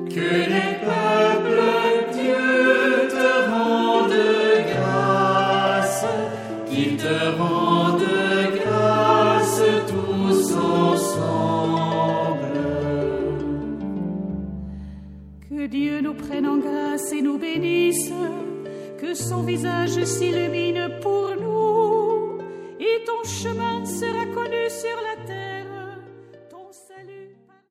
Que les peuples, Dieu te rende grâce, qu'ils te rendent grâce tous ensemble. Que Dieu nous prenne en grâce et nous bénisse, que son visage s'illumine pour nous, et ton chemin sera connu sur la terre.